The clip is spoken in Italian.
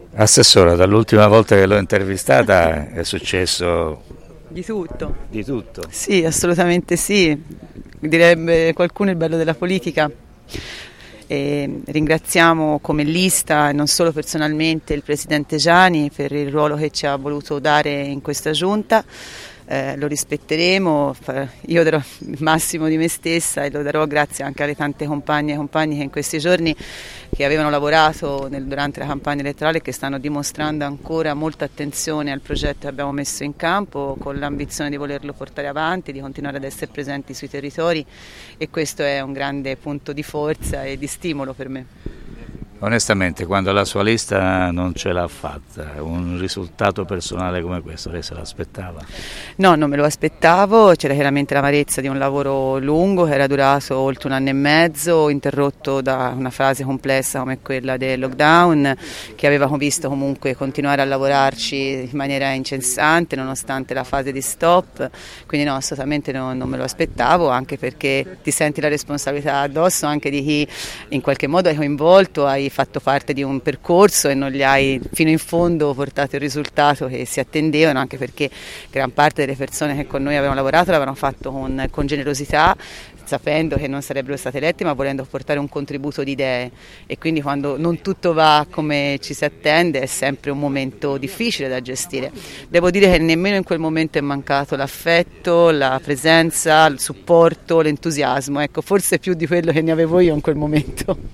Assessora, dall'ultima volta che l'ho intervistata è successo Di tutto. di tutto. Sì, assolutamente sì. Direbbe qualcuno il bello della politica. E ringraziamo come lista e non solo personalmente il Presidente Giani per il ruolo che ci ha voluto dare in questa giunta. Lo rispetteremo, io darò il massimo di me stessa e lo darò grazie anche alle tante compagne e compagni che in questi giorni che avevano lavorato durante la campagna elettorale e che stanno dimostrando ancora molta attenzione al progetto che abbiamo messo in campo con l'ambizione di volerlo portare avanti, di continuare ad essere presenti sui territori, e questo è un grande punto di forza e di stimolo per me. Onestamente, quando la sua lista non ce l'ha fatta, un risultato personale come questo, lei se l'aspettava? No, non me lo aspettavo, c'era chiaramente l'amarezza di un lavoro lungo che era durato oltre un anno e mezzo, interrotto da una fase complessa come quella del lockdown, che aveva visto comunque continuare a lavorarci in maniera incessante nonostante la fase di stop, quindi no, assolutamente non me lo aspettavo, anche perché ti senti la responsabilità addosso anche di chi in qualche modo hai coinvolto, hai fatto parte di un percorso e non gli hai fino in fondo portato il risultato che si attendevano, anche perché gran parte delle persone che con noi avevano lavorato l'avevano fatto con generosità, sapendo che non sarebbero state elette ma volendo portare un contributo di idee, e quindi quando non tutto va come ci si attende è sempre un momento difficile da gestire. Devo dire che nemmeno in quel momento è mancato l'affetto, la presenza, il supporto, l'entusiasmo, ecco, forse più di quello che ne avevo io in quel momento.